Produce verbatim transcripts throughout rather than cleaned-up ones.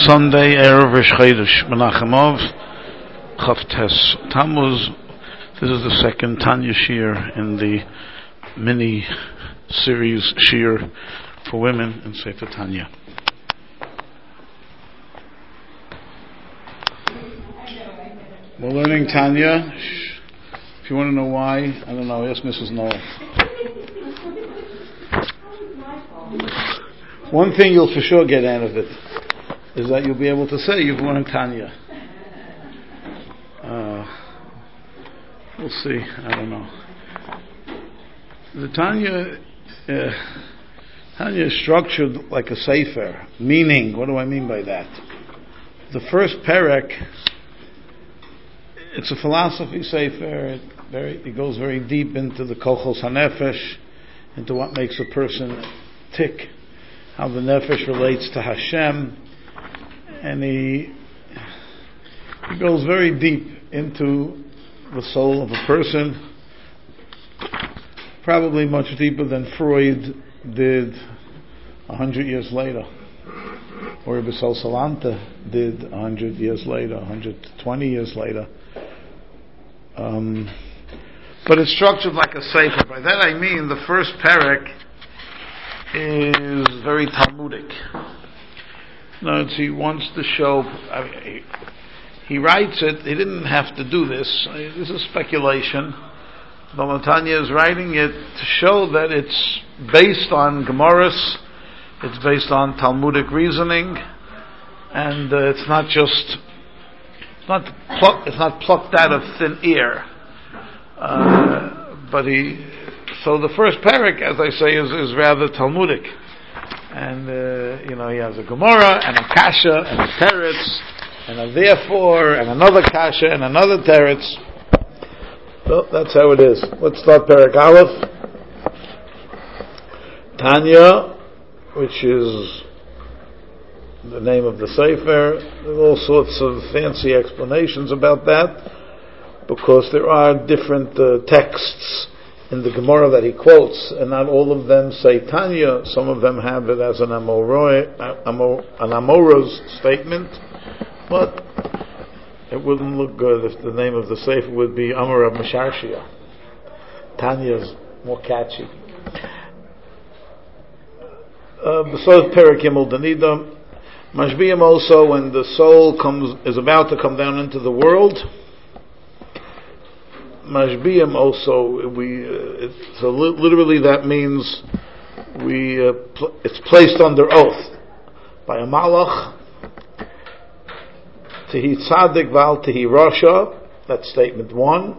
Sunday, Erev Rosh Chodesh Menachemov, Chavtes Tammuz. This is the second Tanya Shir in the mini series Shir for women in Sefer Tanya. We're learning Tanya. If you want to know why, I don't know, ask Missus Noel. One thing you'll for sure get out of it is that you'll be able to say you've learned Tanya. Uh, we'll see. I don't know. The Tanya, uh, Tanya is structured like a sefer. Meaning, what do I mean by that? The first perek, it's a philosophy sefer. It, very, it goes very deep into the kochos hanefesh, into what makes a person tick, how the nefesh relates to Hashem. And he, he goes very deep into the soul of a person, probably much deeper than Freud did a hundred years later, or Bissol Salanta did a hundred years later, a hundred twenty years later. Um, but it's structured like a sefer. By that I mean the first perek is very Talmudic. No, he wants to show. I mean, he, he writes it. He didn't have to do this. This is speculation. But Tanya is writing it to show that it's based on Gemaras. It's based on Talmudic reasoning, and uh, it's not just. It's not. Pluck, it's not plucked out of thin air. Uh, but he. So the first perek, as I say, is, is rather Talmudic. And, uh, you know, he has a Gemara, and a Kasha, and a Teretz, and a therefore, and another Kasha, and another Teretz. Well, that's how it is. Let's start Perek Aleph. Tanya, which is the name of the Sefer. There are all sorts of fancy explanations about that, because there are different uh, texts in the Gemara that he quotes, and not all of them say Tanya. Some of them have it as an Amoroi, Amor, an Amoros statement, but it wouldn't look good if the name of the Sefer would be Amor of Mesharshia. Tanya's more catchy. Besides Perek Yimel Danida, Mashbiyim also, when the soul comes is about to come down into the world. Mashbiyim also, we uh, it, so li- literally that means we uh, pl- it's placed under oath by a malach. Tehi tzaddik val tehi rasha. That's statement one,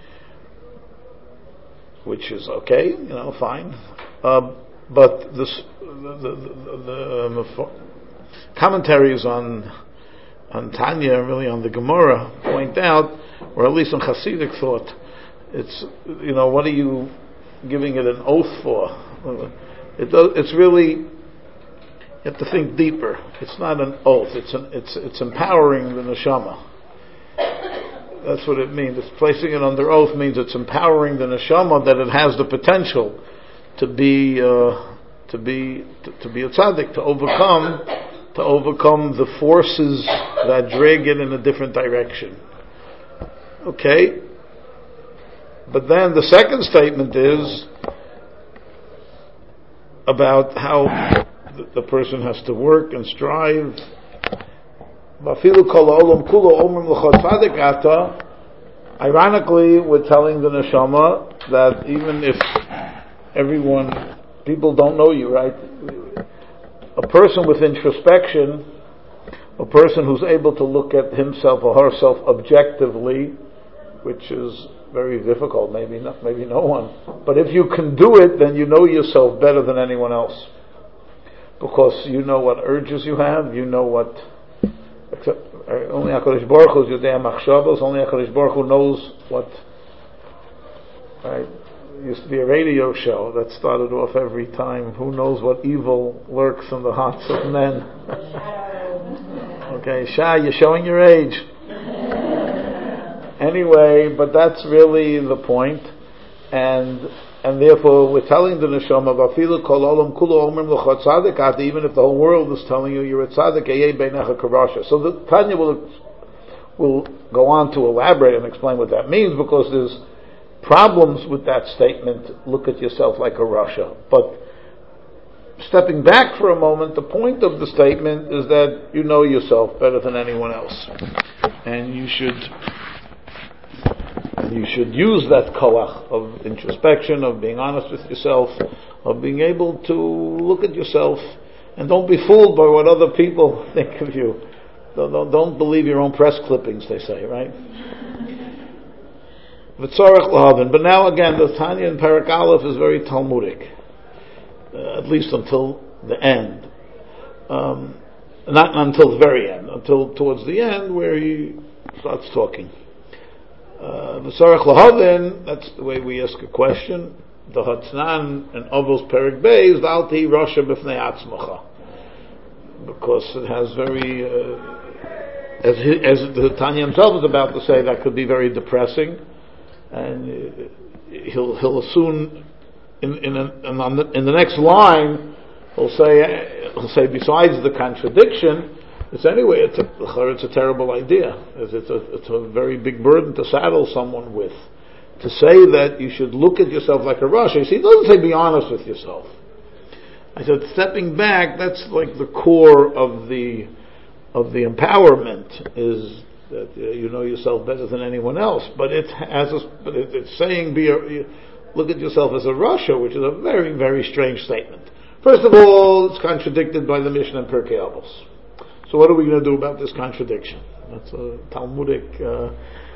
which is okay, you know, fine. Uh, but this, the, the, the, the um, commentaries on on Tanya, really on the Gemara, point out, or at least on Hasidic thought, it's, you know, what are you giving it an oath for? It does, it's really, you have to think deeper. It's not an oath. It's an, it's it's empowering the neshama. That's what it means. It's placing it under oath means it's empowering the neshama, that it has the potential to be uh, to be to, to be a tzaddik, to overcome to overcome the forces that drag it in a different direction. Okay. But then the second statement is about how the person has to work and strive. Ironically, we're telling the neshama that even if everyone, people don't know you, right? A person with introspection, a person who's able to look at himself or herself objectively, which is very difficult, maybe not, maybe no one. But if you can do it, then you know yourself better than anyone else, because you know what urges you have. You know what. Except, only HaKadosh Baruch Hu is Yodei Machshavos. Only HaKadosh Baruch Hu knows what. Right. There used to be a radio show that started off every time, who knows what evil lurks in the hearts of men. Okay, Shah, you're showing your age. Anyway, but that's really the point. and and therefore we're telling the neshama, "Vafilu kol olam kulo omrim l'chot tzaddik ati," even if the whole world is telling you you're a tzaddik, eyeh beinecha karasha. So the Tanya will will go on to elaborate and explain what that means, because there's problems with that statement. Look at yourself like a rasha. But stepping back for a moment, the point of the statement is that you know yourself better than anyone else, and you should. And you should use that koach of introspection, of being honest with yourself, of being able to look at yourself, and don't be fooled by what other people think of you. Don't, don't, don't believe your own press clippings, they say, right? V'tzorech l'havin. But now again, the Tanya in Parak Aleph is very Talmudic, uh, at least until the end. Um, not until the very end, until towards the end where he starts talking. V'tzorech l'havin, that's the way we ask a question. The Hatznan and Avos Perik Beis, V'al tihi rasha b'fnei atzmacha. Because it has very, uh, as, he, as the Tanya himself is about to say, that could be very depressing. And uh, he'll he'll soon, in in, a, in, on the, in the next line, he'll say, he'll say, besides the contradiction, it's anyway, it's a, it's a terrible idea. It's, it's, a, it's a very big burden to saddle someone with. To say that you should look at yourself like a rasha. You see, he doesn't say be honest with yourself. I said, stepping back, that's like the core of the of the empowerment, is that uh, you know yourself better than anyone else. But it has a, but it, it's saying be a, look at yourself as a rasha, which is a very, very strange statement. First of all, it's contradicted by the Mishnah and Pirkei Avos. So what are we going to do about this contradiction? That's a Talmudic uh,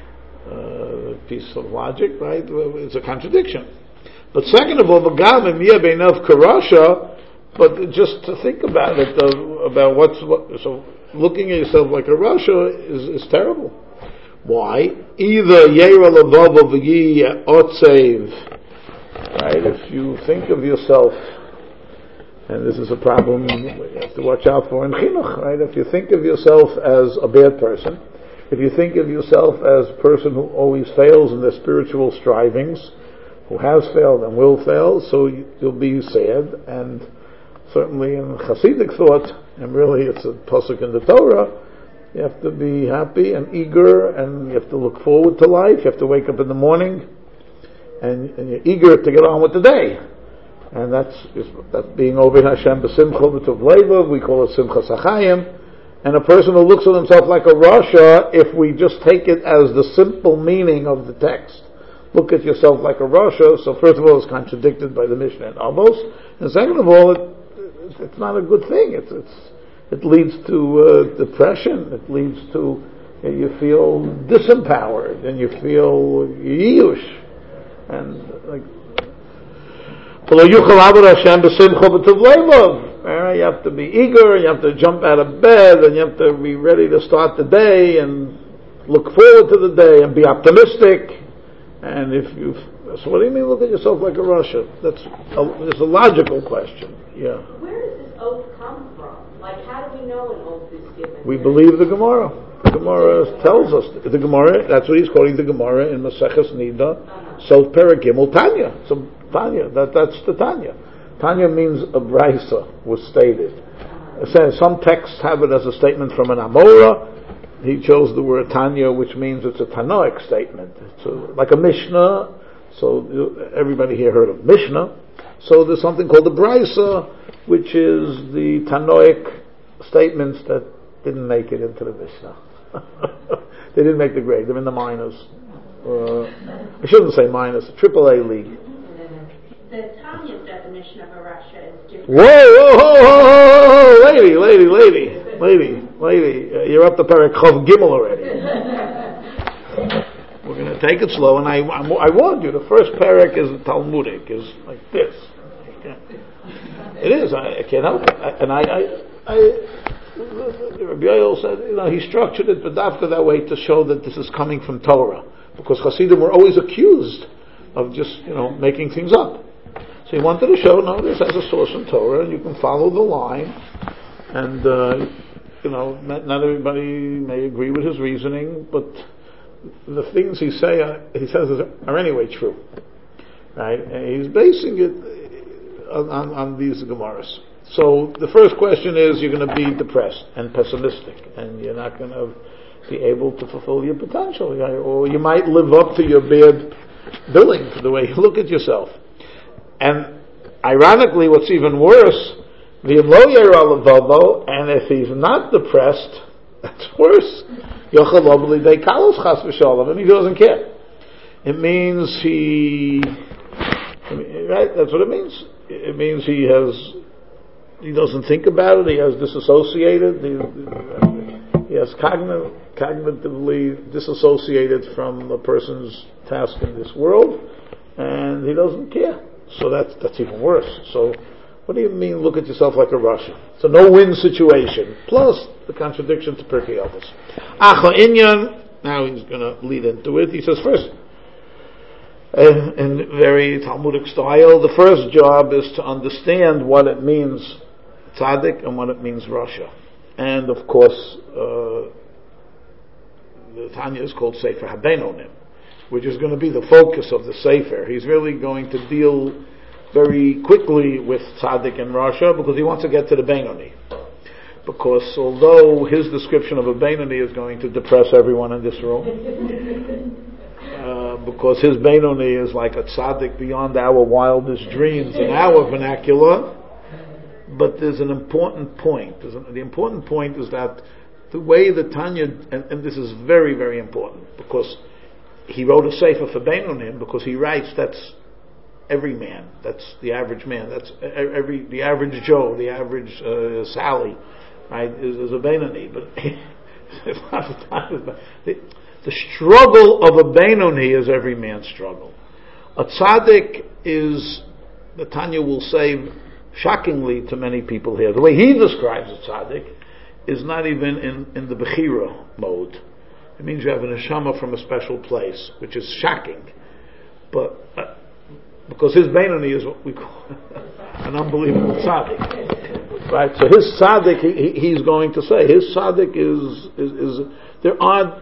uh, piece of logic, right? It's a contradiction. But second of all, v'gam imiyah beinav karasha. But just to think about it, uh, about what's what. So looking at yourself like a rasha is, is terrible. Why? Either yera levava v'yi otsev. Right? If you think of yourself. And this is a problem you have to watch out for in chinuch, right? If you think of yourself as a bad person, if you think of yourself as a person who always fails in their spiritual strivings, who has failed and will fail, so you'll be sad. And certainly in Hasidic thought, and really it's a pasuk in the Torah, you have to be happy and eager, and you have to look forward to life. You have to wake up in the morning, and, and you're eager to get on with the day. And that's that's being over Hashem b'simcha b'tov leivav. We call it simchas hachayim. And a person who looks at himself like a rasha, if we just take it as the simple meaning of the text, look at yourself like a rasha. So first of all, it's contradicted by the Mishnah and Avos, and second of all, it, it's not a good thing. It's it's it leads to uh, depression. It leads to uh, you feel disempowered and you feel yush and like. You have to be eager, you have to jump out of bed, and you have to be ready to start the day and look forward to the day and be optimistic. And if you, so what do you mean look at yourself like a rasha? That's a, it's a logical question. Yeah. Where does this oath come from? Like, how do we know an oath is given? We believe the Gemara. The Gemara tells us the Gemara. That's what he's quoting the Gemara in Maseches Nida, uh-huh. So Perek Gimel Tanya. So Tanya, that, that's the Tanya. Tanya means a brisa was stated. Uh-huh. Some texts have it as a statement from an Amora. He chose the word Tanya, which means it's a Tanoic statement. It's a, like a Mishnah. So everybody here heard of Mishnah. So there's something called the brisa, which is the Tanoic statements that didn't make it into the Mishnah. They didn't make the grade. They're in the minors. Uh, I shouldn't say minors. Triple A league. The Tanya's definition of a rasha is different. Whoa, whoa, whoa, whoa, whoa, lady, lady, lady, lady, lady. Uh, you're up to Perek Chav Gimel already. We're going to take it slow, and I, I, I warned you. The first Perek is Talmudic, is like this. It is. I, I can't help it. I, and I, I, I Rabbi Yoel said, you know, he structured it b'dafka that way to show that this is coming from Torah, because Hasidim were always accused of just, you know, making things up. So he wanted to show, no, this has a source in Torah, and you can follow the line, and uh, you know, not, not everybody may agree with his reasoning, but the things he say, uh, he says are anyway true. right? And he's basing it on, on, on these Gemaras. So the first question is, you're going to be depressed and pessimistic, and you're not going to be able to fulfill your potential, or you might live up to your bad billing for the way you look at yourself. And ironically, what's even worse, the and if he's not depressed, that's worse. And he doesn't care. It means he, right? That's what it means. It means he has, he doesn't think about it. He has disassociated. He, he has cognitive, cognitively disassociated from a person's task in this world, and he doesn't care. So that's that's even worse. So what do you mean, look at yourself like a Russian? It's a no-win situation. Plus the contradiction to Pirkei Avos. Acha Inyan. Now he's going to lead into it. He says first, uh, in very Talmudic style, the first job is to understand what it means tzaddik and what it means Rasha. And of course, uh, the Tanya is called Sefer HaBeinonim, which is going to be the focus of the Sefer. He's really going to deal very quickly with tzaddik and Rasha because he wants to get to the Beinoni. Because although his description of a Beinoni is going to depress everyone in this room, uh, because his Beinoni is like a tzaddik beyond our wildest dreams in our vernacular, but there's an important point. There's a, the important point is that the way the Tanya, and, and this is very, very important, because he wrote a sefer for Beinonim, because he writes that's every man, that's the average man, that's every the average Joe, the average uh, Sally, right, is, is a Beinoni. But it's not the, the struggle of a Beinoni is every man's struggle. A tzaddik is, the Tanya will say, shockingly to many people here, the way he describes a tzaddik is not even in, in the Bechira mode. It means you have an neshama from a special place, which is shocking. But uh, because his Beinoni is what we call an unbelievable tzaddik, right? So his tzaddik, he, he's going to say, his tzaddik is, is, is there are,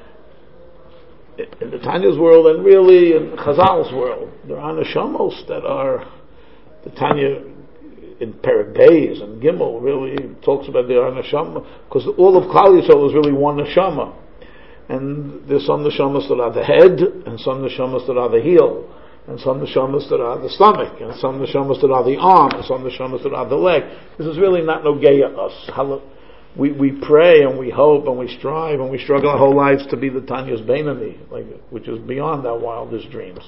in the Tanya's world and really in Chazal's world, there are neshamos that are, the Tanya in Perek Beis and Gimel really talks about there are neshama, because all of Klal Yisrael is really one neshama. And there's some neshamas that are the head, and some neshamas that are the heel, and some neshamas that are the stomach, and some neshamas that are the arm, and some neshamas that are the leg. This is really not nogeya us. We we pray and we hope and we strive and we struggle our whole lives to be the Tanya's Beinoni, like which is beyond our wildest dreams.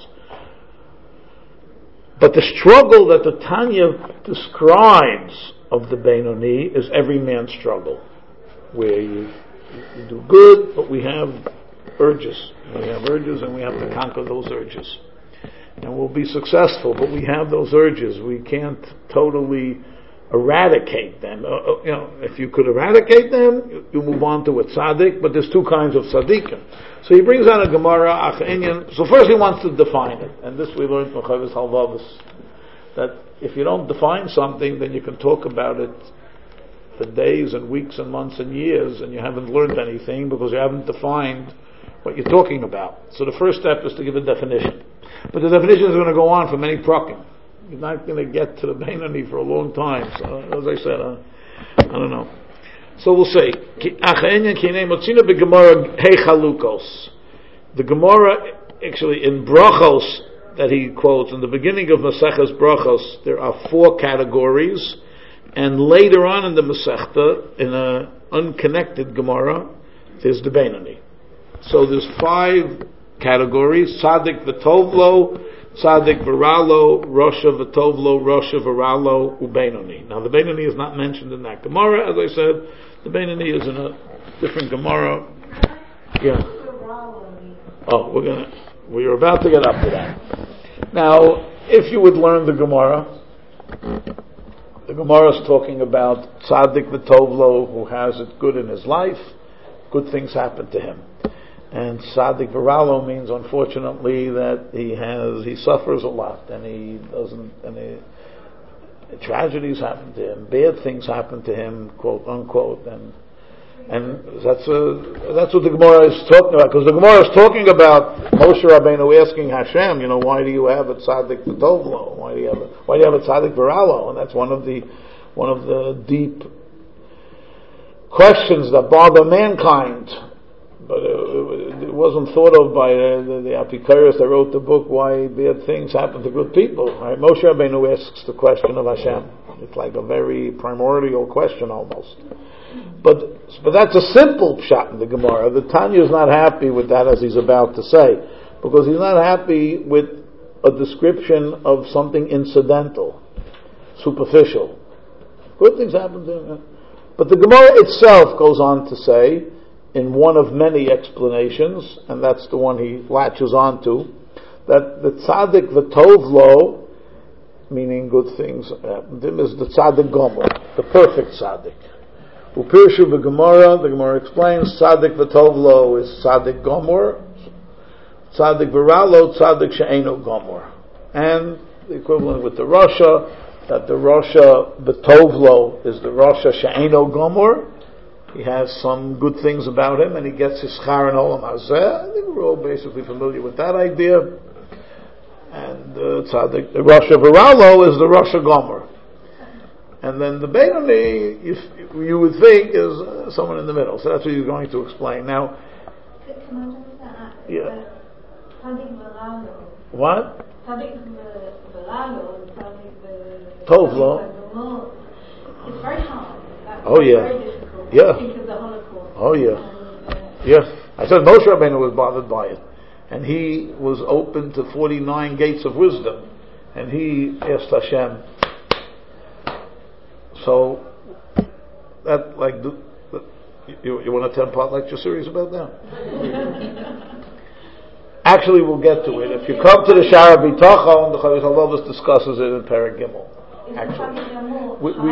But the struggle that the Tanya describes of the Beinoni is every man's struggle, where you We do good, but we have urges. We have urges and we have to conquer those urges. And we'll be successful, but we have those urges. We can't totally eradicate them. Uh, you know, if you could eradicate them, you, you move on to a tzaddik, but there's two kinds of tzaddikim. So he brings out a Gemara, Acha Inyan. So first he wants to define it. And this we learned from Chavis Halvavus, that if you don't define something, then you can talk about it for days and weeks and months and years, and you haven't learned anything because you haven't defined what you're talking about. So the first step is to give a definition. But the definition is going to go on for many prakim. You're not going to get to the Beinoni for a long time. So, as I said, uh, I don't know. So we'll say, the Gemara, actually in Brachos, that he quotes, in the beginning of Maseches Brachos, there are four categories. And later on in the Masechta, in an unconnected Gemara, there's the Beinoni. So there's five categories: Tzaddik v'Tovlo, Tzaddik v'Ralo, Rosha v'Tovlo, Rosha v'Ralo, uBeinoni. Now the Beinoni is not mentioned in that Gemara, as I said. The Beinoni is in a different Gemara. Yeah. Oh, we're gonna, we're about to get up to that. Now, if you would learn the Gemara, the Gemara is talking about Tzaddik v'Tovlo, who has it good in his life, good things happen to him. And Tzaddik v'Ralo means, unfortunately, that he has, he suffers a lot, and he doesn't, and he, tragedies happen to him, bad things happen to him, quote unquote, and And that's a, that's what the Gemara is talking about, because the Gemara is talking about Moshe Rabbeinu asking Hashem, you know, why do you have a tzaddik v'tovlo? Why do you have a, why do you have a tzaddik v'ralo? And that's one of the one of the deep questions that bother mankind. But it, it wasn't thought of by uh, the, the Apikoros that wrote the book, why bad things happen to good people. Right? Moshe Rabbeinu asks the question of Hashem. It's like a very primordial question almost. But but that's a simple pshat in the Gemara. The Tanya is not happy with that, as he's about to say, because he's not happy with a description of something incidental, superficial. Good things happen to him. But the Gemara itself goes on to say, in one of many explanations, and that's the one he latches onto, that the tzaddik v'tov lo, meaning good things happen to him, is the tzaddik gomer, the perfect tzaddik. Upirshu b'Gemara, the Gemara explains, tzaddik v'tov lo is tzaddik gomer, tzaddik v'ralo, tzaddik she'eno gomer. And the equivalent with the Rasha, that the Rasha v'tov lo is the Rasha she'eno gomer. He has some good things about him, and he gets his schar in olam hazeh. I think we're all basically familiar with that idea. And uh, tzaddik, the Rasha v'ralo is the Rasha gomer. And then the Beinoni, you, you would think, is uh, someone in the middle. So that's what he's going to explain. Now, can I just add? Yeah. Tzaddik v'ralo. What? Tzaddik v'ralo and tzaddik Tovlo. It's very hard. That's Oh yeah. very difficult. Yeah. Think of the Holocaust. Oh yeah. And, uh, Yeah. I said Moshe Rabbeinu was bothered by it. And he was open to forty-nine gates of wisdom. And he asked Hashem. So, that, like, the, the, you, you want a ten-part lecture series about that? Actually, we'll get to it. If you come to the Shara B'Tachon, the Chavis HaLovus discusses it in Perek Gimel. Actually. We, we,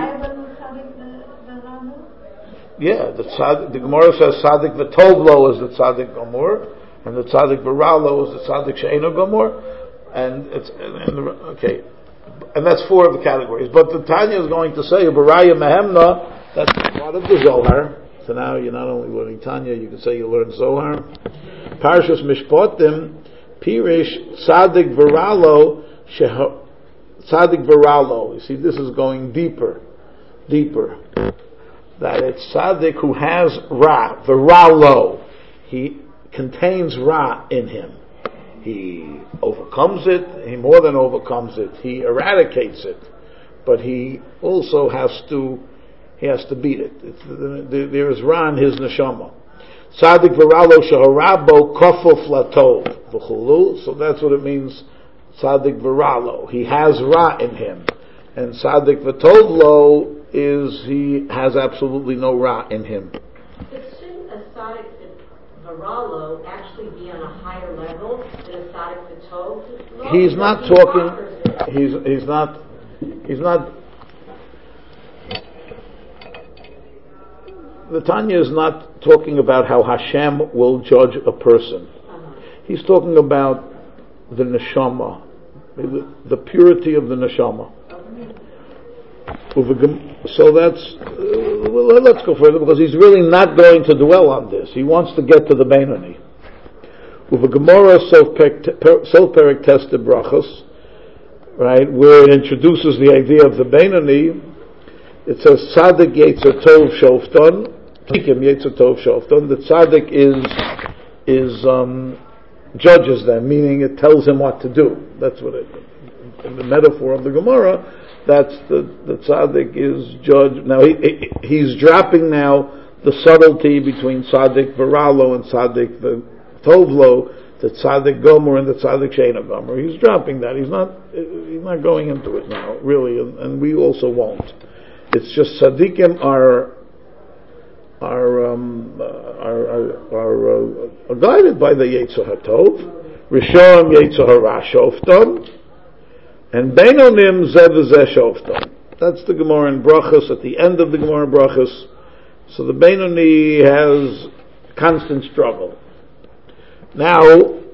yeah, the, tzad, the Gemara says Tzaddik V'Tovlo is the Tzaddik Gomor, and the Tzaddik V'Ralo is the Tzaddik She'eno Gomor, and it's, and, and, okay. And that's four of the categories. But the Tanya is going to say, Baraya Mehemna, that's part of the Zohar. So now you're not only learning Tanya, you can say you learn Zohar. Parshas Mishpatim, Pirish, Tzadik Viralo, Tzadik Viralo. You see, this is going deeper, deeper. That it's Tzadik who has Ra, Viralo. He contains Ra in him. He overcomes it, he more than overcomes it, he eradicates it, but he also has to, he has to beat it. It's, there is Ra in his neshama. Tzadik v'ralo sheharabo kofof latov v'chulu, so that's what it means, Tzadik v'ralo. He has Ra in him. And Tzadik v'tovlo is, he has absolutely no Ra in him. But shouldn't a Tzadik Varalo actually be on a higher level than a Tzadik V'Tov? He's not talking, he's, he's not, he's not, the Tanya is not talking about how Hashem will judge a person. Uh-huh. He's talking about the neshama, the, the purity of the neshama. So that's, uh, well, let's go further, because he's really not going to dwell on this. He wants to get to the Beinoni. Uva Gemara Sof Perek Testa Brachos, right, where it introduces the idea of the Beinoni, it says Tzadik Yetzer Tov Shofton, Tikim Yetzer Tov Shofton. The Tzadik is is um, judges them, meaning it tells him what to do. That's what it, in the metaphor of the Gemara. That's the, the tzaddik is judge. Now he, he he's dropping now the subtlety between tzaddik v'ralo and tzaddik v'tovlo, the tzaddik gomer and the tzaddik she'eno gomer. He's dropping that. He's not he's not going into it now, really, and, and we also won't. It's just tzaddikim are are um, uh, are are, are, uh, are guided by the Yetzer HaTov, Rishon Yetzer Hara Shofton. And Beinonim Zeh V'Zeh Shofton. That's the Gemara in Brachos, at the end of the Gemara in Brachos. So the Beinoni has constant struggle. Now,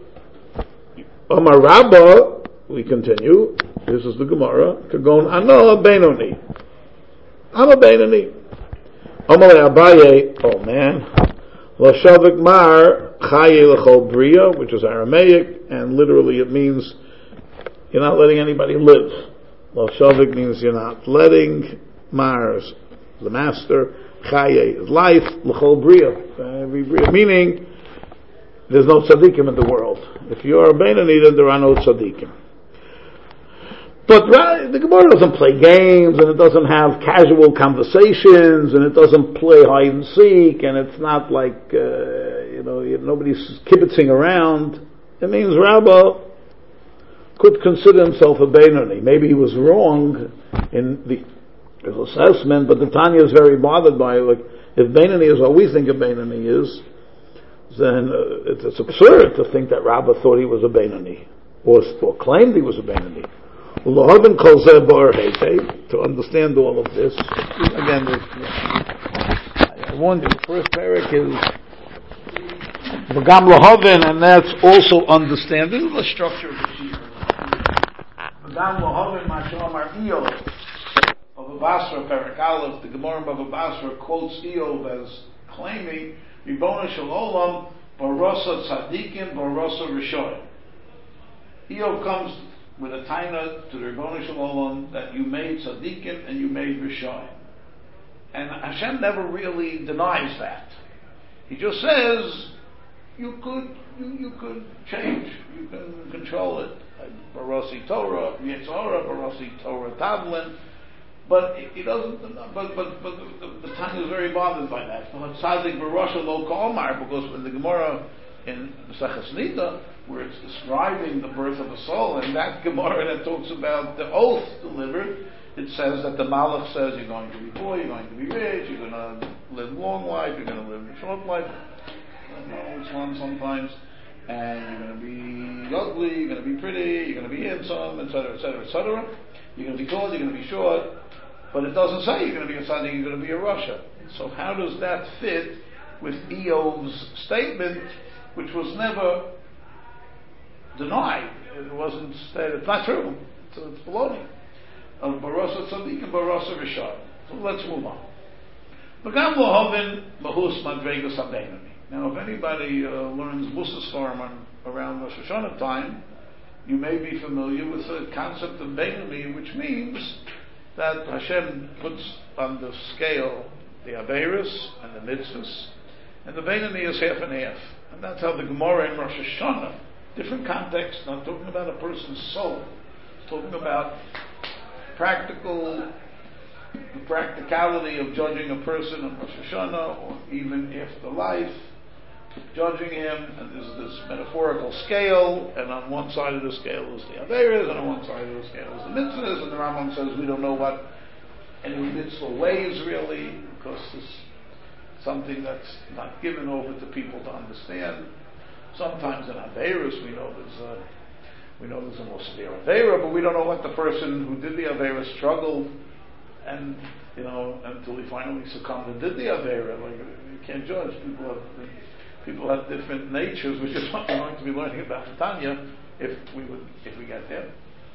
Omar Rabba, we continue, this is the Gemara, Kagon Ano Beinoni. I'm a Beinoni. Amalei Abaye, oh man, Lashavik Mar Chaye L'chol Bria, which is Aramaic, and literally it means you're not letting anybody live. Lashavik means you're not letting Mars, the master, Chaye is life, L'chol Bria, every Bria, meaning there's no tzaddikim in the world. If you are a Beinoni, then there are no tzaddikim. But the Gemara doesn't play games, and it doesn't have casual conversations, and it doesn't play hide and seek, and it's not like, uh, you know, nobody's kibitzing around. It means Rabbah could consider himself a Beinoni. Maybe he was wrong in the his assessment, but the Tanya is very bothered by it. Like, if Beinoni is what we think a Beinoni is, then uh, it's, it's absurd to think that Rabbah thought he was a Beinoni, or, or claimed he was a Beinoni. To understand all of this, again, I warned you, the first parak is V'gam Lahavin, and that's also understand. This is the structure of the Shir. V'gam Lahavin Mashal Amar Iyov of Bava Basra, parak Aleph. The Gemara of Bava Basra quotes Iyov as claiming Ribbono Shel Olam Barasa Tzadikim Barasa Rishonim. Iyov comes with a taina to the Ribbono Shel Olam that you made tzaddikim and you made rishonim, and Hashem never really denies that. He just says you could you, you could change, you can control it. Like Barasi Torah, Yetzorah, Barasi Torah Tavlin, but he doesn't. But but but the, the taina is very bothered by that. Tzaddik Barasha Lo Ka'omar, because in the Gemara in Maseches Nida, where it's describing the birth of a soul, and that Gemara that talks about the oath delivered, it says that the Malach says you're going to be poor, you're going to be rich, you're going to live long life, you're going to live a short life, I don't know which one sometimes, and you're going to be ugly, you're going to be pretty, you're going to be handsome, et cetera, et cetera, et cetera. You're going to be tall, you're going to be short, but it doesn't say you're going to be a tzaddik, you're going to be a rasha. So how does that fit with Eov's statement, which was never denied? It wasn't stated. It's not true. So it's baloney. Of Barasa Tzaddik and Barasa Rishon. So let's move on. Now, if anybody uh, learns Musas Farm around Rosh Hashanah time, you may be familiar with the concept of Beinoni, which means that Hashem puts on the scale the Averis and the Mitzvahs, and the Beinoni is half and half. And that's how the Gemara in Rosh Hashanah, different context, not talking about a person's soul, talking about practical, the practicality of judging a person on Rosh Hashanah, or even after life, judging him, and there's this metaphorical scale, and on one side of the scale is the Averis, and on one side of the scale is the Mitzvahs, and the Rambam says we don't know what any mitzvah weighs really, because it's something that's not given over to people to understand. Sometimes in Averis we know there's a we know there's a more severe Avera, but we don't know what the person who did the Avera struggled, and you know, until he finally succumbed and did the Avera. Like, you can't judge. People have people have different natures, which is what we're going to be learning about in Tanya if we would if we get there.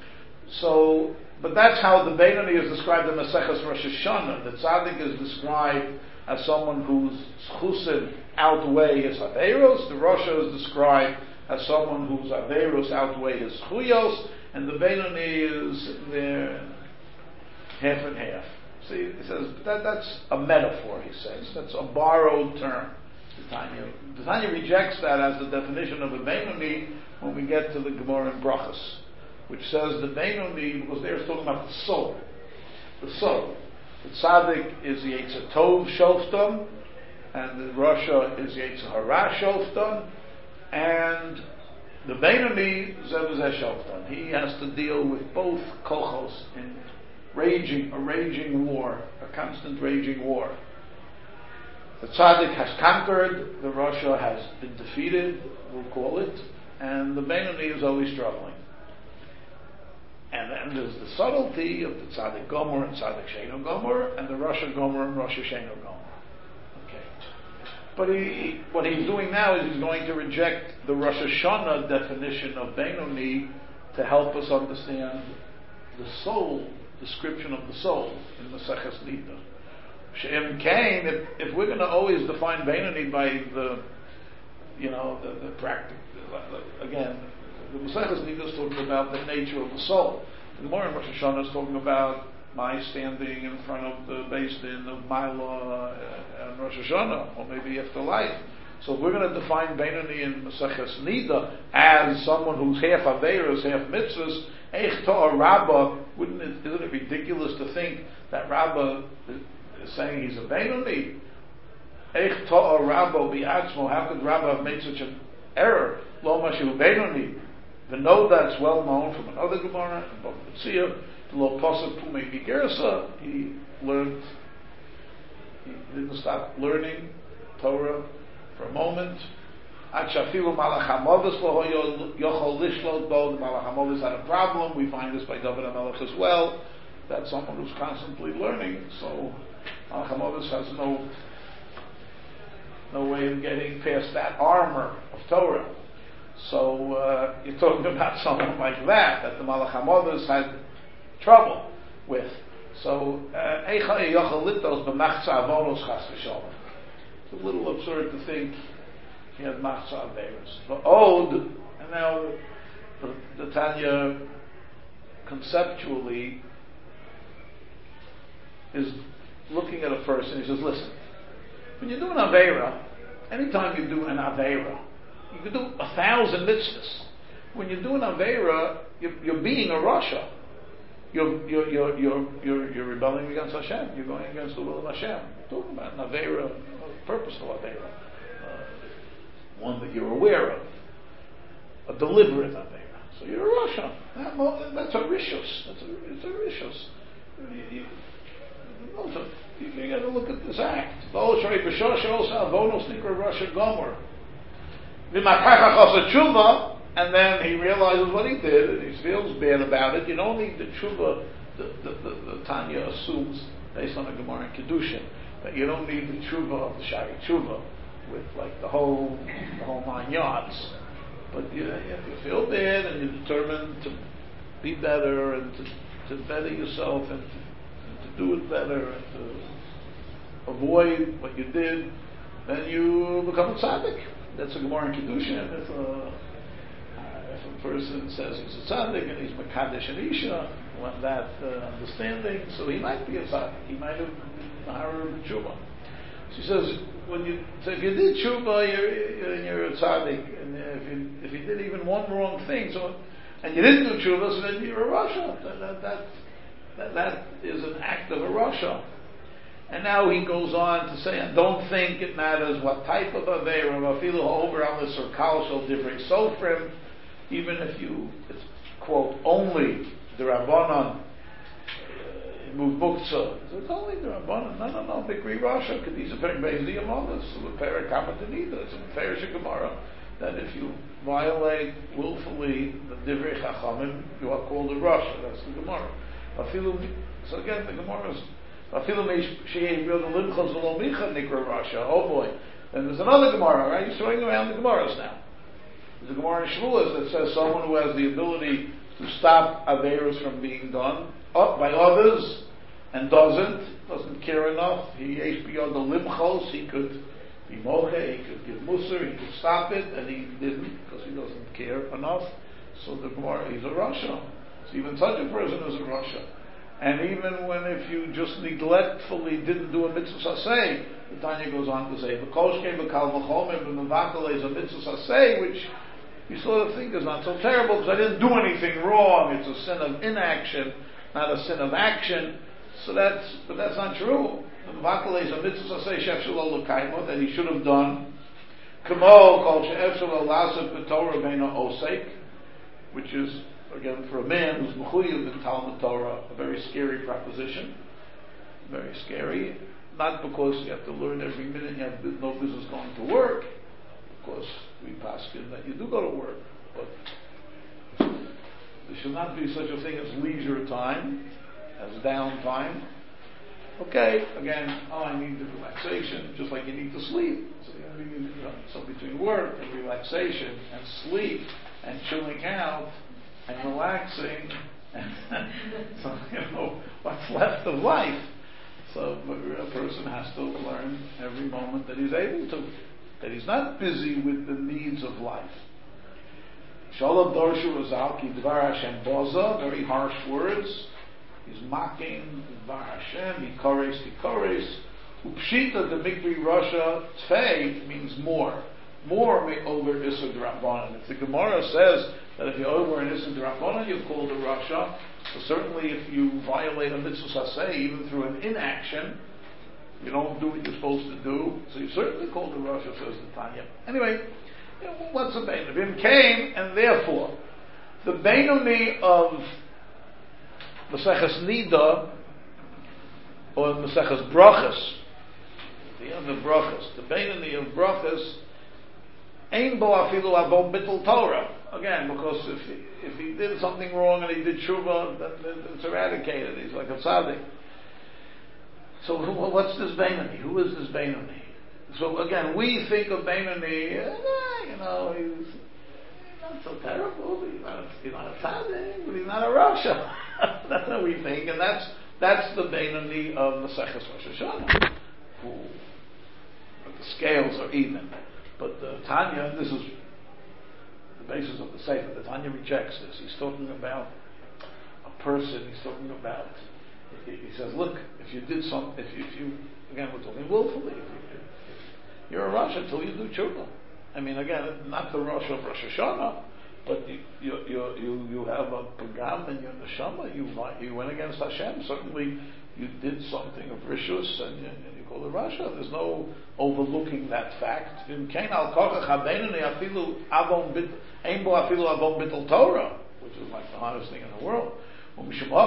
So, but that's how the Beinoni is described in Maseches Rosh Hashanah. The Tzaddik is described as someone whose chusim outweigh his averos. The Rasha is described as someone whose averos outweigh his chuyos, and the Beinoni is there half and half. See, he says that that's a metaphor. He says that's a borrowed term. The Tanya, the Tanya rejects that as the definition of a Beinoni when we get to the Gemara in Brachos, which says the Beinoni, because they're talking about the soul, the soul. The Tzaddik is the Yetzer Tov Shoftam, and the Rasha is the Yetzer Hara Shoftam, and the Beinoni Zevazeh Shoftam. He has to deal with both kochos in raging, a raging war, a constant raging war. The Tzaddik has conquered, the Rasha has been defeated, we'll call it, and the Beinoni is always struggling. And then there's the subtlety of the Tzaddik Gomer and Tzaddik Sheino Gomer, and the Rasha Gomer and Rasha Sheino Gomer. Okay. But he, what he's doing now is he's going to reject the Rosh Hashanah definition of Beinoni to help us understand the soul, description of the soul in Maseches Nida. She'im Kain, if, if we're going to always define Beinoni by the, you know, the, the practice, again, the Maseches Nida is talking about the nature of the soul. The Gemara in Rosh Hashanah is talking about my standing in front of the Beis Din of Mila and Rosh Hashanah, or maybe after life. So if we're going to define Beinoni in Maseches Nida as someone who's half Aveirus, half Mitzvahs, Eich To'ah Rabbah, wouldn't it, isn't it ridiculous to think that Rabbah is saying he's a Beinoni? Eich To'ah Rabbah bi'atzmo, how could Rabbah have made such an error? Lo Mashu Beinoni. The know that's well known from another Gemara, in Bava Metzia, the Lo Posek Pumei Bigersa, he learned, he didn't stop learning Torah for a moment. Ad shafilu malach hamodos lo yochol lishlot bo. The malach hamodos had a problem. We find this by David HaMelech as well. That's someone who's constantly learning. So malach hamodos has no no way of getting past that armor of Torah. So uh, you're talking about someone like that that the malach hamodos had trouble with. So eicha yochol litos b'machza avonos chas v'shalom. It's a little absurd to think he had machza averos. But Od, and now the, the Tanya conceptually is looking at a person. He says, "Listen, when you do an avera, anytime you do an avera, you can do a thousand mitzvahs. When you do an avera, you're, you're being a rasha. You're, you're, you're, you're, you're, you're rebelling against Hashem. You're going against the will of Hashem. You're talking about an avera, a purposeful avera, uh, one that you're aware of, a deliberate avera. So you're a rasha. That, that's a rishus. That's a, it's a rishus. You, you, you, you got to look at this act. And then he realizes what he did, and he feels bad about it. You don't need the tshuva. The, the, the, the Tanya assumes, based on the Gemara in Kedushin, that you don't need the tshuva of the Shari tshuva with like the whole the whole nine yards. But you, if you feel bad and you're determined to be better and to, to better yourself and to, and to do it better and to avoid what you did, then you become a tzaddik. That's a Gemara in Kedushin. If a If a person says he's a tzaddik and he's mekadesh and isha, want that uh, understanding, so he might be a tzaddik. He might have been tshuva. She says, when you so if you did tshuva, you're, you're a tzaddik, and if you if you did even one wrong thing, so and you didn't do tshuva, so then you're a rasha. That that, that that that is an act of a rasha. And now he goes on to say, and don't think it matters what type of aveira, afilu over on this or kal shel divrei sofrim. Even if you, it's, quote, only the Rabbanan move muktzah. It's only the Rabbanan. No, no, no. Bikri Rasha. Kedisa Perik Beis Diyamonis. Perik Kamatanida. It's a Perish Gemara. That if you violate willfully the Divrei Chachamim, you are called a Rasha. That's the Gemara. So again, the Gemara is Afilu She'ei Bil Limchos V'Lo Micha Nikra Rasha. Oh boy. And there's another Gemara, right? You're throwing around the Gemaras now. There's a Gemara in Shavuos that says someone who has the ability to stop Averos from being done uh, by others and doesn't, doesn't care enough. He H B O the Limchos, he could be Moche, he could give Musar, he could stop it, and he didn't because he doesn't care enough. So the Gemara, he's a Rasha. So even such a person is a Rasha. And even when if you just neglectfully didn't do a mitzvah saseh, the Tanya goes on to say, "V'koshke v'kal v'chomer v'mevakel is a mitzvah saseh," which you sort of think is not so terrible because I didn't do anything wrong. It's a sin of inaction, not a sin of action. So that's, but that's not true. The mevakel is a mitzvah saseh shef shelo l'kaimo that he should have done. Kamo kol she'ef shelo lasek b'torah beina osek, which is, again, for a man who's mechuyev in Talmud Torah, a very scary proposition. Very scary. Not because you have to learn every minute, you have no business going to work. Of course, we paskin that you do go to work. But there should not be such a thing as leisure time, as downtime. Okay, again, oh, I need the relaxation, just like you need to sleep. So, you know, so between work and relaxation and sleep and chilling out and relaxing, and so, you know, what's left of life. So a person has to learn every moment that he's able to, that he's not busy with the needs of life. Shalom Dorshu Razalki Dvar Hashem Boza, very harsh words. He's mocking Dvar Hashem, he kores, he kores. Upshita the Mikri Russia Tfei means more. More may over Issa D'Rabbanan. If the Gemara says that if you're over an Issa D'Rabbanan, you're called a Russia. So certainly if you violate a mitzvah saseh, even through an inaction, you don't do what you're supposed to do, so you're certainly called a Russia, says the Tanya. Anyway, you know, what's the Beinoni? Came, and therefore, the Beinoni of Maseches Nida, or Maseches Brachas, the end of Brachas, the Beinoni of Brachas, Ein bo afilu abom bittul Torah. Again, because if he, if he did something wrong and he did tshuva, then it's eradicated. He's like a tzaddik. So what's this Beinoni? Who is this Beinoni? So again, we think of Beinoni, eh, you know, he's not so terrible. He's not, he's not a tzaddik, but he's not a Rasha. That's what we think, and that's that's the Beinoni of Maseches Rosh Hashanah. But the scales are even. But the Tanya, this is the basis of the Sefer. The Tanya rejects this. He's talking about a person. He's talking about. He, he says, "Look, if you did some, if you, if you again, we're talking willfully. If you, if you're a Rosh until you do tshuva. I mean, again, not the Rosh of Rosh Hashanah, but you you you you, you have a pagam in your neshama. You you went against Hashem. Certainly, you did something of rishus, and you, and you call it Rasha. There's no overlooking that fact. In Kain al Korach Habeinoni afilu avon bit ein bo afilu avon bittul Torah, which is like the hardest thing in the world. Now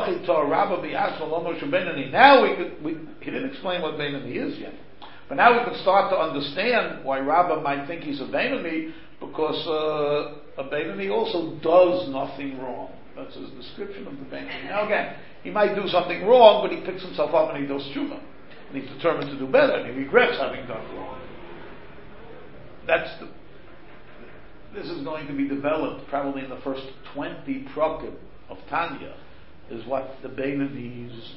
we could, we, he didn't explain what Beinoni is yet, but now we can start to understand why Rabbah might think he's a Beinoni, because uh, a Beinoni also does nothing wrong. That's his description of the Beinoni. Now again, he might do something wrong, but he picks himself up and he does tshuva, and he's determined to do better, and he regrets having done wrong. That's the. This is going to be developed probably in the first twenty prakim of Tanya. Is what the Beinoni's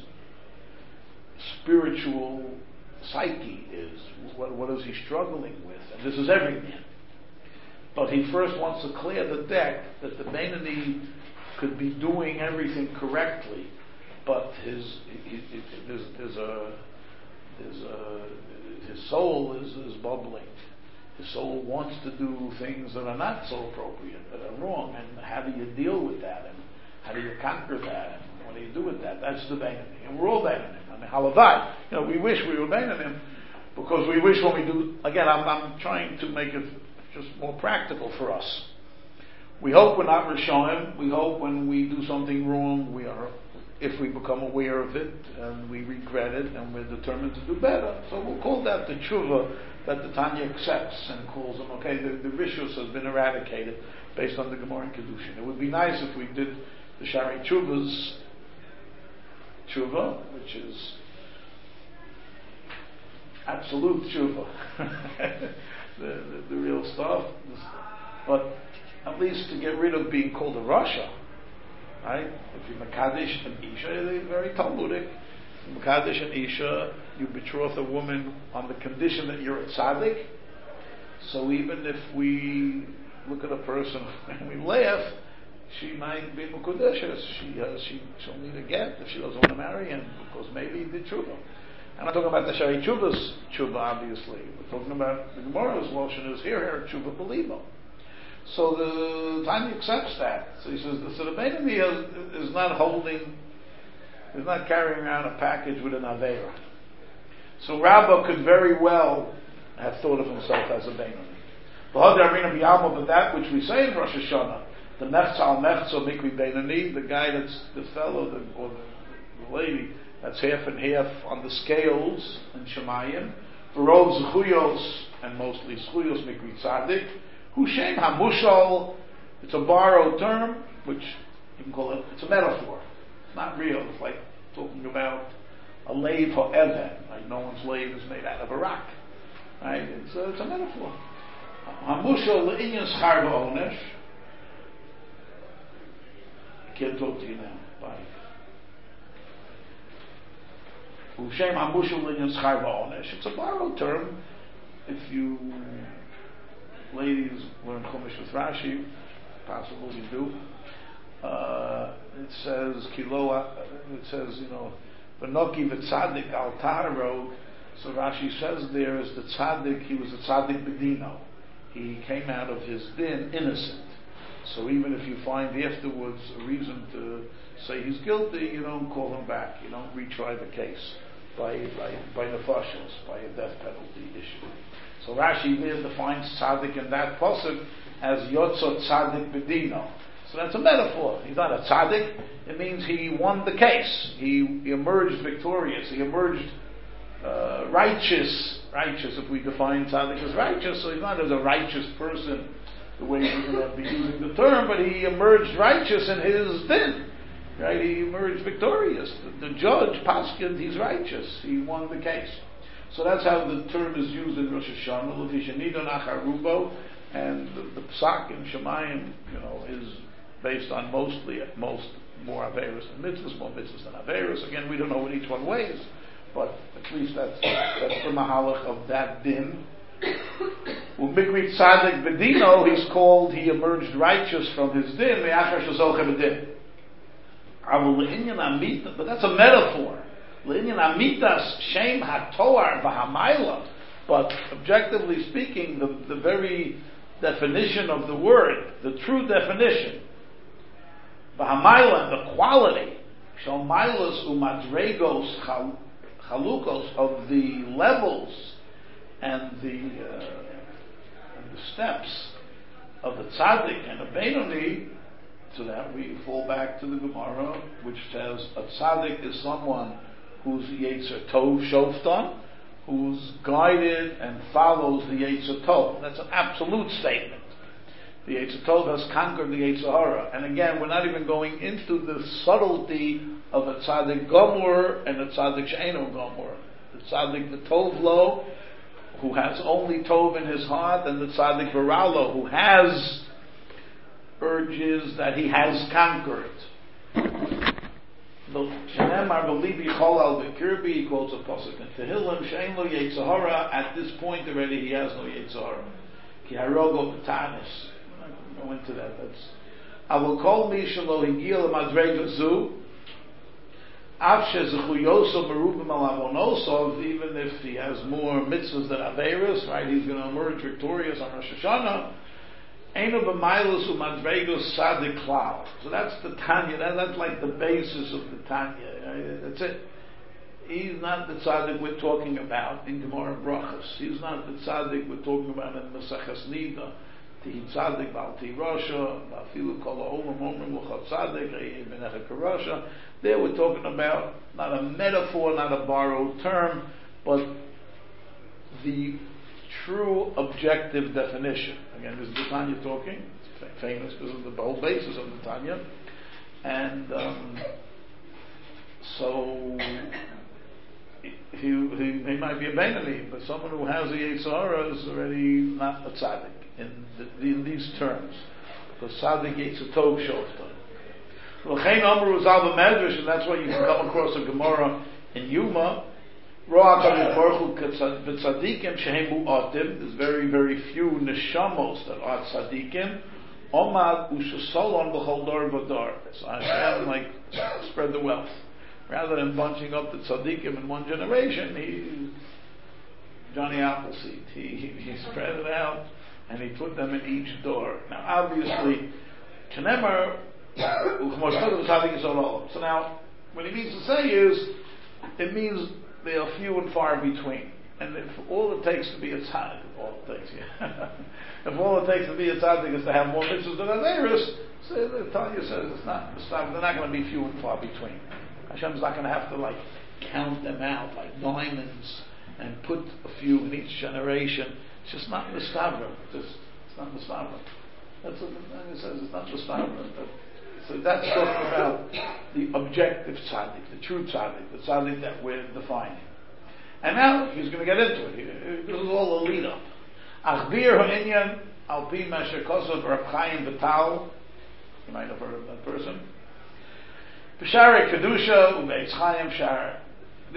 spiritual psyche is. What, what is he struggling with? And this is every man. But he first wants to clear the deck that the Beinoni could be doing everything correctly, but his his, his, his, his, uh, his, uh, his soul is, is bubbling. His soul wants to do things that are not so appropriate, that are wrong. And how do you deal with that? And how do you conquer that? And what do you do with that? That's the Beinoni. And we're all Beinoni. I mean, halavai. You know, we wish we were Beinoni because we wish when we do. Again, I'm, I'm trying to make it just more practical for us. We hope we're not Rishonim. We hope when we do something wrong, we are, if we become aware of it and we regret it and we're determined to do better. So we'll call that the tshuva that the Tanya accepts and calls them. Okay, the, the rishus has been eradicated based on the Gemara and Kedushin. It would be nice if we did the Shari Tshuva's tshuva, which is absolute tshuva, the, the, the real stuff. But at least to get rid of being called a Rasha, right? If you're Mekadesh and Isha, they're very Talmudic. Mekadesh and Isha, you betroth a woman on the condition that you're a tzaddik. So even if we look at a person and we laugh, she might be Mekudeshes. She, uh, she, she'll need a get if she doesn't want to marry him, because maybe he did tshuva. I'm not talking about the Shari Tshuva's tshuva, obviously. We're talking about the Gemara's Lashon is here, here, tshuva believa. So the Tanya accepts that. So he says, so the Beinoni is, is not holding, is not carrying around a package with an Aveira. So Rabbah could very well have thought of himself as a Beinoni. But that which we say in Rosh Hashanah, the Mechza al Mechza Mikri Beinoni, the guy that's the fellow, the, or the, the lady that's half and half on the scales in Shemayim, Verov Zechuyos, and mostly Zechuyos Mikri Tzadik, Hushem HaMushal, it's a borrowed term, which you can call it, it's a metaphor. It's not real. It's like talking about a lave or even, like no one's lave is made out of a rock. Right? It's a, it's a metaphor. HaMushal Le'inyan Schar V'Onesh. I can't talk to you now. Bye. Ushem hamushul linyan schar va'onesh. It's a borrowed term. If you ladies learn Chumash with Rashi, possible you do. Uh, it says kiloa. It says you know, v'noki v'tzadik al tarog. So Rashi says there is the tzaddik. He was a tzaddik bedino. He came out of his din innocent. So even if you find afterwards a reason to say he's guilty, you don't call him back. You don't retry the case by by by nefashos, by a death penalty issue. So Rashi there defines tzaddik in that pasuk as yotzot tzaddik bedino. So that's a metaphor. He's not a tzaddik. It means he won the case. He, he emerged victorious. He emerged uh, righteous. Righteous, if we define tzaddik as righteous, so he's not as a righteous person the way we're going to be using the term, but he emerged righteous in his din. Right? He emerged victorious. The, the judge, Paskin, he's righteous. He won the case. So that's how the term is used in Rosh Hashanah. L'fishenidon acharubo, and the, the psak in Shemayim, you know, is based on mostly, at most, more averos than mitzvahs, more mitzvahs than averos. Again, we don't know what each one weighs, but at least that's that's the mahalach of that din. Umikri tzaddik bedino, he's called, he emerged righteous from his din, me'achar shezoche bedin. But that's a metaphor. Shem hatoar v'hamayla. But objectively speaking, the, the very definition of the word, the true definition, v'hamayla, the quality, shalmailas umadregos chalukos, of the levels and the, uh, and the steps of the tzaddik and the Benoni. To that we fall back to the Gemara, which says a tzaddik is someone whose Yetzer Tov shoftan, who's guided and follows the Yetzer Tov. That's an absolute statement. The Yetzer Tov has conquered the Yetzer Hara. And again, we're not even going into the subtlety of a tzaddik gomor and a tzaddik she'eno gomor. The tzaddik the Tov lo, who has only Tov in his heart, and the tzaddik Varalo, who has urges that he has conquered. He quotes a pasuk in Tehillim, Shein lo Yetzer Hara. At this point already he has no Yetzer Hara. Ki harogo b'tanis. I'm not going to go into that. That's I will call me shelo higil madrega zu. Av shezechu yoso merubim al avonosov. Even if he has more mitzvahs than averos, right? He's going to emerge victorious on Rosh Hashanah. Eino b'mailus umadregos sadik klal. So that's the Tanya. That, that's like the basis of the Tanya. Right? That's it. He's not the tzaddik we're talking about in Gemara Brachos. He's not the tzaddik we're talking about in Maseches Nida. Tihi tzaddik b'alti rasha, b'afilu kol ha'olam omrim l'chot tzaddik, re'im b'necha karasha. There we're talking about not a metaphor, not a borrowed term, but the true objective definition. Again, this is the Tanya talking. It's famous because of the whole basis of the Tanya. And um, so he, he, he might be a Benoni, but someone who has a Yetzer Hara is already not a tzaddik in, the, in these terms. Because tzaddik Yetzer Tov shoftan. L'chein amru zal b'medrash, and that's why you can come across a Gemara in Yuma. There's very, very few neshamos that are tzaddikim. Omad ushasolon b'chol dor v'dor. So Hashem like spread the wealth. Rather than bunching up the tzaddikim in one generation, he Johnny Appleseed. He, he he spread it out and he put them in each door. Now obviously, Kenemer so now what he means to say is it means they are few and far between. And if all it takes to be a tzaddik, if all it takes, yeah. if all it takes to be a tzaddik is to have more mitzvahs than averos, so the Tanya says it's not, they're not going to be few and far between. Hashem's not going to have to like count them out like diamonds and put a few in each generation. It's just not mistavra. Just it's not mistavra. That's what the Tanya says. It's not mistavra. So that's talking about the objective tzaddik, the true tzaddik, the tzaddik that we're defining. And now he's going to get into it. This is all a lead up. Achbir ha'inyan al pi masher kosov Reb Chaim Vital. You might have heard of that person. B'sharei kedusha u'beitz Chaim shar. This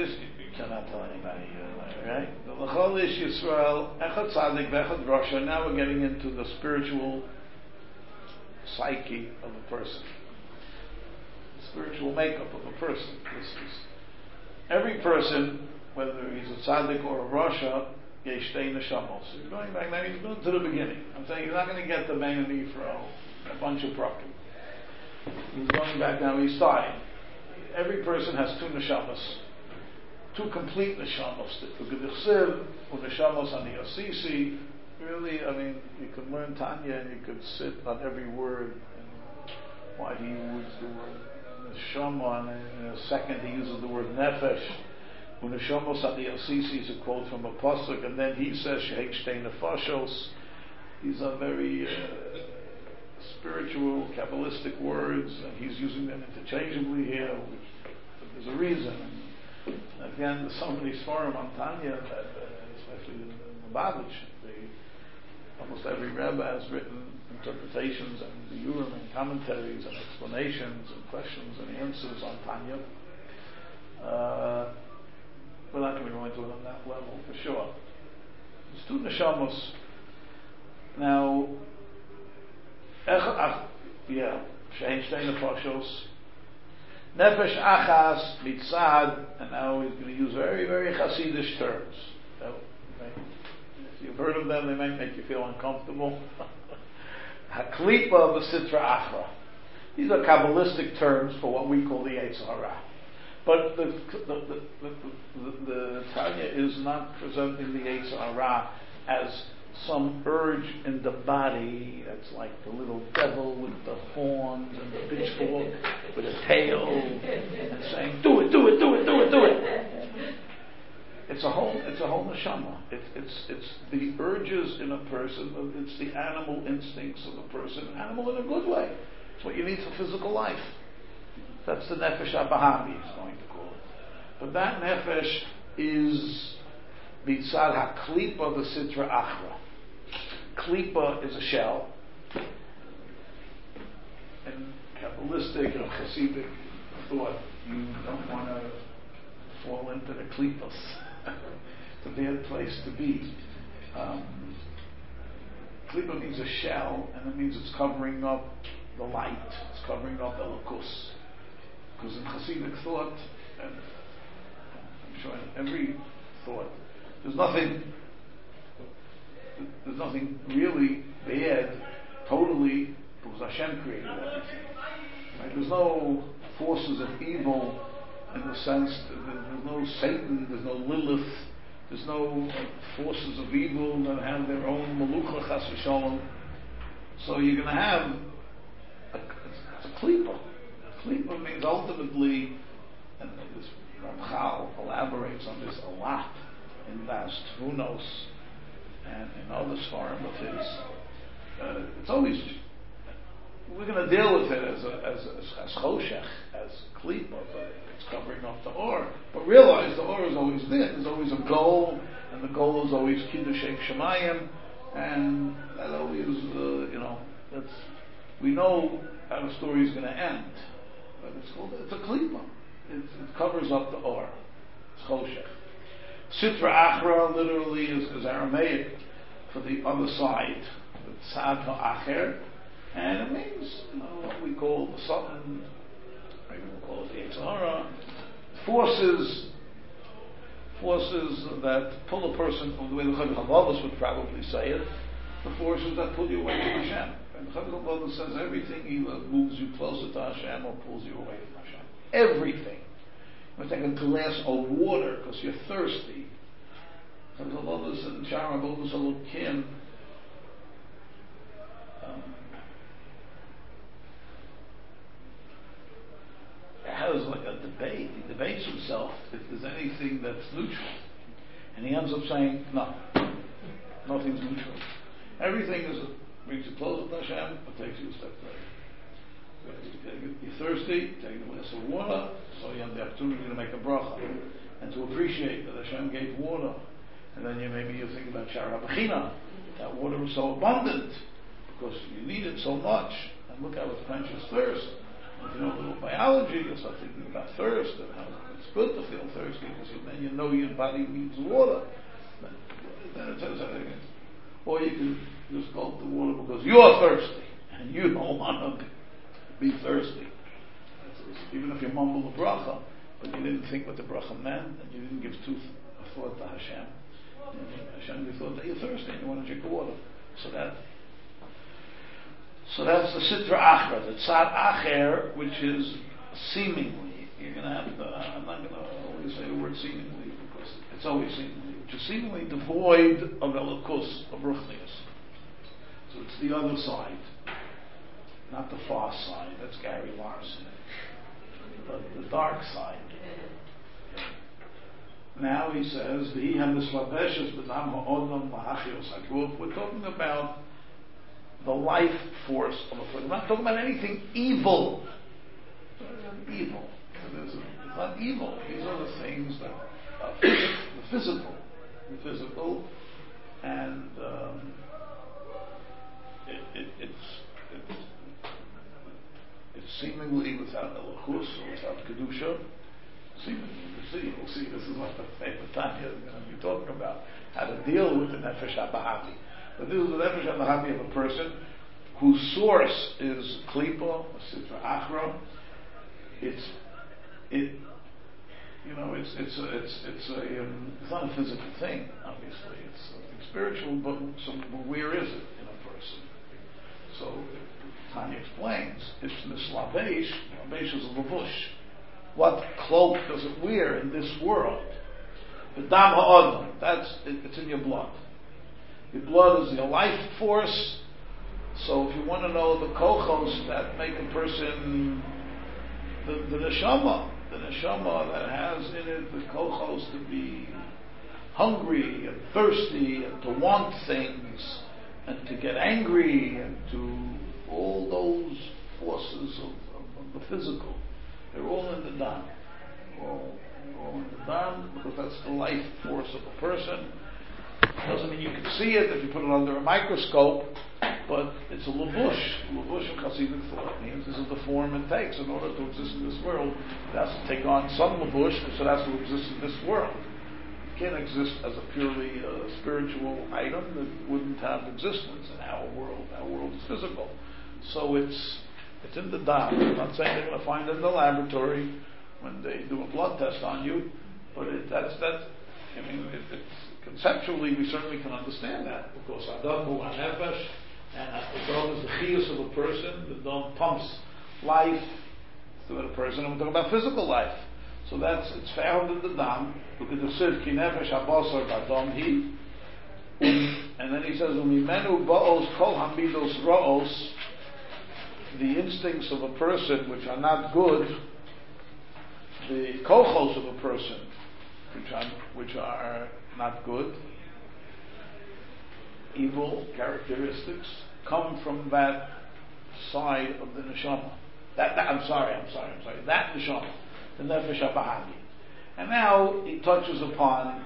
cannot tell anybody, uh, right? The L'chol Ish Yisrael, Echad Tzadik, V'Echad Rasha. Now we're getting into the spiritual psyche of a person, the spiritual makeup of a person. This is every person, whether he's a tzaddik or a rasha, yeshtei neshamos. He's going back now. He's going to the beginning. I'm saying he's not going to get the Ben and Ephraim, a bunch of prakim. He's going back now. He's starting. Every person has two neshamas, two complete neshamas. The Gedichsiv, neshamos on the Asisi. Really, I mean, you could learn Tanya and you could sit on every word and why he uses the word neshama, and in a second he uses the word nefesh. Uneshamos on the Asisi is a quote from a pasuk, and then he says shehek shtei nefashos. These are very uh, spiritual, kabbalistic words, and he's using them interchangeably here, which there's a reason. And again, there's so many svarim on Tanya, that, uh, especially in the Lubavitch, almost every Rebbe has written interpretations and the Urim and commentaries and explanations and questions and answers on Tanya. Uh, we're not going to go into it on that level for sure. There's two neshamos. Now, ach, yeah, shein shtei nefashos, nefesh achas mitzad, and now he's going to use very, very Hasidish terms. So, okay. You've heard of them, they might make you feel uncomfortable. Haklipa v'sitra achra. These are Kabbalistic terms for what we call the Yetzer Hara. But the, the, the, the, the, the Tanya is not presenting the Yetzer Hara as some urge in the body that's like the little devil with the horns and the pitchfork with a tail and saying, do it, do it, do it, do it, do it. It's a whole. It's a whole neshama. It's it's it's the urges in a person. It's the animal instincts of a person. Animal in a good way. It's what you need for physical life. That's the nefesh abahami, he's going to call it. But that nefesh is bitzad haklipa v'sitra achra. Klipa is a shell. In Kabbalistic or Hasidic thought, you don't want to fall into the klipas. It's a bad place to be. Um, Klipa means a shell, and it means it's covering up the light. It's covering up Elokus. Because in Hasidic thought, and I'm sure in every thought, there's nothing, there's nothing really bad, totally, because Hashem created everything. Right? There's no forces of evil in the sense that there's no Satan, there's no Lilith, there's no forces of evil that have their own Malucha Chas v'Shalom. So you're going to have a, it's a klipa. Klipa means ultimately, and this Ramchal elaborates on this a lot in Das Tvunos and in other svarim of his. Uh, it's always, we're going to deal with it as a, as a, as choshech, as klipa, but it's covering up the or. But realize the or is always there. There's always a goal, and the goal is always kiddush shemayim, and that always, uh, you know, that's, we know how the story is going to end. But it's called, it's a klipa. It, it covers up the or. It's choshech. Sitra achra literally is, is Aramaic for the other side, the tzad ha'acher, and it means, you know, what we call the Satan, maybe we'll call it the Yetzer Hara, forces, forces that pull a person, the way the Chabad Chabad would probably say it, the forces that pull you away from Hashem. And the Chabad Chabad says everything either moves you closer to Hashem or pulls you away from Hashem. Everything. You take a glass of water because you're thirsty. Chabad Chabad said in Shara Bogus Elokim, um, has like a debate. He debates himself if there's anything that's neutral, and he ends up saying no, nothing's neutral. Everything is brings you closer to Hashem, but takes you a step further. You're thirsty, take a glass of water, so you have the opportunity to make a bracha and to appreciate that Hashem gave water, and then you maybe you think about Shara Bechina. That water is so abundant because you need it so much, and look how it quenches thirst. If you know a little biology, you start thinking about thirst and how it's good to feel thirsty because then you know your body needs water. Then it says, or you can just go to water because you're thirsty and you don't want to be thirsty. Even if you mumble the bracha, but you didn't think what the bracha meant, and you didn't give two a thought to Hashem. And Hashem, you thought that you're thirsty and you want to drink water. So that, so that's the Sitra Achra, the Tzad Acher, which is seemingly. You're going to have to. I'm not going to always say the word seemingly because it's always seemingly, which is seemingly devoid of Elokus, of Ruchnius. So it's the other side, not the far side. That's Gary Larson. But the dark side. Now he says, we're talking about the life force of a person. We're not talking about anything evil. It's not evil. It's not evil. These are the things that are the physical. The physical. And um, it, it, it's, it's It's seemingly without elokus or without kedusha. Seemingly, you see, we'll see. This is what the favorite time is going to be talking about: how to deal with the nefesh habahami. But this is the nefesh habahami of a person whose source is klipa, sitra achra. It's it, you know, it's it's a, it's it's a um, it's not a physical thing. Obviously, it's something spiritual. But so, but where is it in a person? So. Tanya explains, it's mislavesh. Lavesh is a lavush. What cloak does it wear in this world? The dam ha'adam. That's it, it's in your blood. Your blood is your life force. So if you want to know the kochos that make a person, the, the neshama, the neshama that has in it the kochos to be hungry and thirsty and to want things and to get angry and to all those forces of, of, of the physical, they're all in the dam. All, all in the dam, because that's the life force of a person. Doesn't mean you can see it if you put it under a microscope, but it's a lavush. Lavush in Hasidic thought means this is the form it takes in order to exist in this world. It has to take on some lavush, so it has to exist in this world. It can't exist as a purely uh, spiritual item that wouldn't have existence in our world. Our world is physical. So it's it's in the dam. I'm not saying they're going to find it in the laboratory when they do a blood test on you, but it, that's that. I mean, it, it's conceptually we certainly can understand that because Adam hu hanefesh, and Adam is the chiyus of a person. The dam pumps life to a person, and we're talking about physical life. So that's it's found in the dam because the siv ki nefesh habasar b'adam hi, and then he says umimenu ba'os kol hamidos ra'os. The instincts of a person which are not good, the kochos of a person which are which are not good, evil characteristics, come from that side of the neshama. That, that I'm sorry, I'm sorry, I'm sorry. That neshama, the nefesh habahami. And now he touches upon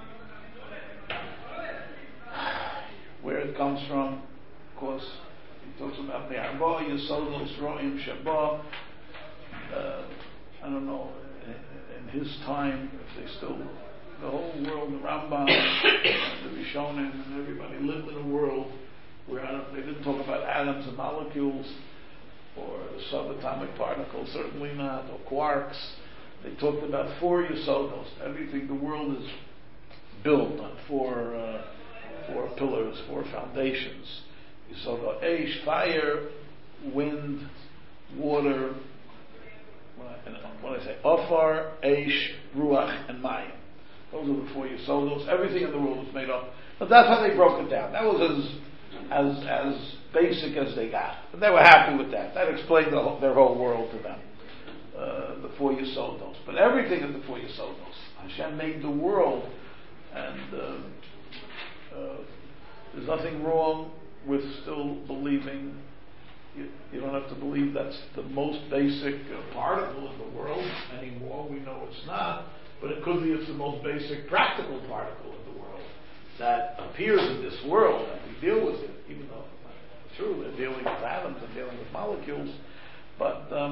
where it comes from, of course. He talks about the Arba, Yesodos, Ro'im, Shabbat. Uh, I don't know, in, in his time, if they still, the whole world, the Rambam, the Rishonim, and everybody lived in a world where they didn't talk about atoms and molecules, or subatomic particles, certainly not, or quarks. They talked about four Yesodos. Everything, the world is built on four, uh, four pillars, four foundations. You saw the Eish, fire, wind, water, what do I say? Ofar, Eish, Ruach, and Mayim. Those are the four Yesodos. Everything in the world was made up. But that's how they broke it down. That was as as as basic as they got. And they were happy with that. That explained the whole, their whole world to them. Uh, the four Yesodos. But everything is the four Yesodos. Hashem made the world, and uh, uh, there's nothing wrong with still believing. You, you don't have to believe that's the most basic uh, particle in the world anymore. We know it's not, but it could be it's the most basic practical particle in the world that appears in this world, and we deal with it, even though it's not true. They're dealing with atoms and dealing with molecules, but um,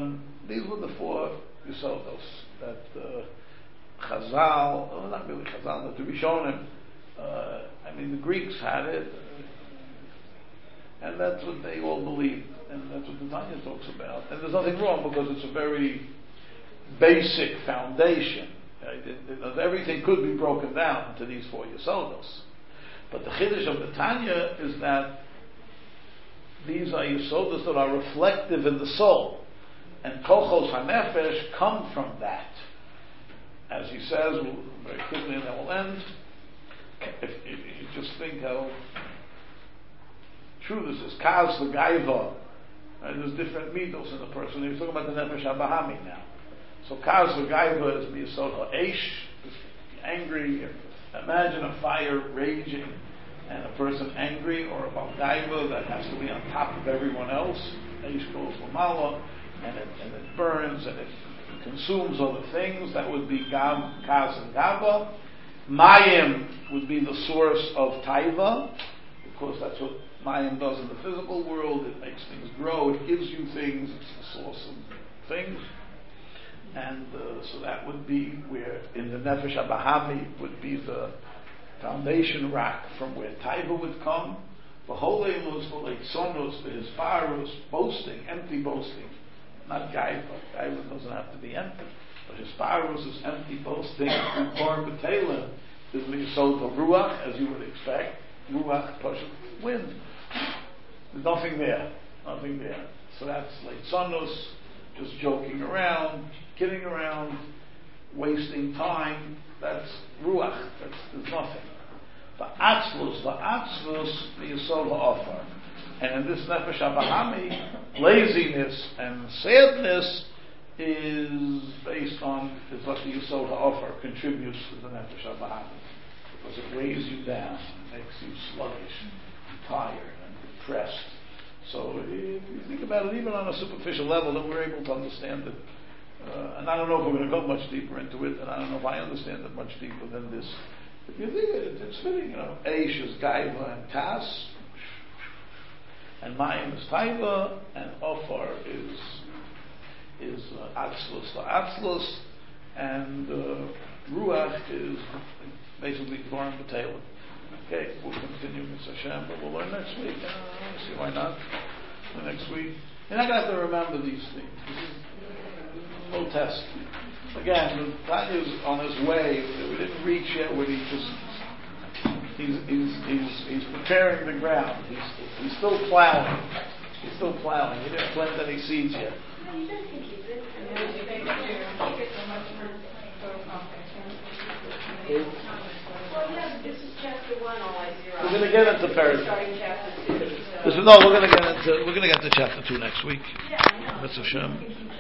these were the four Yesodot that uh, Chazal, oh, not really Chazal, but the Rishonim, uh, I mean the Greeks had it, uh, and that's what they all believed, and that's what the Tanya talks about. And there's nothing wrong because it's a very basic foundation. Right? It, it, everything could be broken down to these four Yesodos. But the Chiddush of the Tanya is that these are Yesodos that are reflective in the soul. And Kochos HaNefesh come from that. As he says, very quickly, and then we'll end. If, if, if you just think how true this is. Kaz L'Gaiva. Right? There's different midos in the person. He's talking about the Nefesh HaBahami now. So Kaz L'Gaiva is Miyasod HaEsh, angry. Imagine a fire raging and a person angry, or about Gaiva that has to be on top of everyone else. Eish goes Lamala, and it, and it burns and it consumes other things. That would be Gav, Kaz and Gava. Mayim would be the source of Taiva, because that's what Mayim does in the physical world. It makes things grow, it gives you things, it's the source of things. And uh, so that would be where, in the Nefesh HaBahami, would be the foundation rock from where Taiva would come. The Holeimus, the Leitzonus, the Hisparus, boasting, empty boasting. Not Gaiva. Gaiva doesn't have to be empty. But Hisparus is empty boasting. Korn B'Telem is Yisod of Ruach, as you would expect. Ruach, Pasha, wind. There's nothing there. Nothing there. So that's Leitzonus, just joking around, kidding around, wasting time. That's Ruach. That's, there's nothing. The Atzlus, the Atzlus, the Yisod HaOfar. And in this Nefesh HaBahami, laziness and sadness is based on, is what the Yisod HaOfar contributes to the Nefesh HaBahami. Because it weighs you down, it makes you sluggish, and tired, and depressed. So if you think about it, even on a superficial level, then we're able to understand it. Uh, and I don't know if we're going to go much deeper into it, and I don't know if I understand it much deeper than this. If you think it, it's fitting, you know, Eish is Gaiva and Tas, and Mayim is Taiva, and Ofar is is uh, Atzlus, the Atzlus, and uh, Ruach is basically Goran B'Telem. Okay, we'll continue with Hashem, but we'll learn next week. Uh, see why not? The next week. You're not going to have to remember these things. This is no test. Again, the Tanya's on his way. We didn't reach yet where he just he's he's he's he's preparing the ground. He's he's still plowing. He's still plowing. He didn't plant any seeds yet. No, you guys can keep it. And then you make sure. Thank you so much for total conference. Well, yeah, this is chapter one, all I zero. We're going to get into Paris. Starting chapter two. So. Listen, no, we're going to get into we're going to get to chapter two next week. Yeah, I know. That's Hashem.